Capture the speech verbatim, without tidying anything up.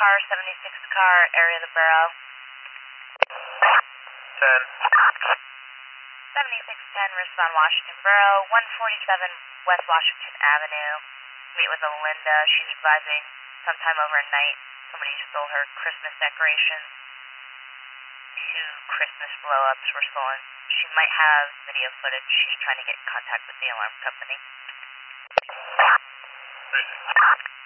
car, seventy-six car, area of the borough. ten. seventy-six ten, respond Washington Borough, one forty-seven West Washington Avenue. Meet with Linda. She's advising sometime overnight somebody stole her Christmas decorations. Two Christmas blow-ups were stolen. She might have video footage. She's trying to get in contact with the alarm company. Thank you.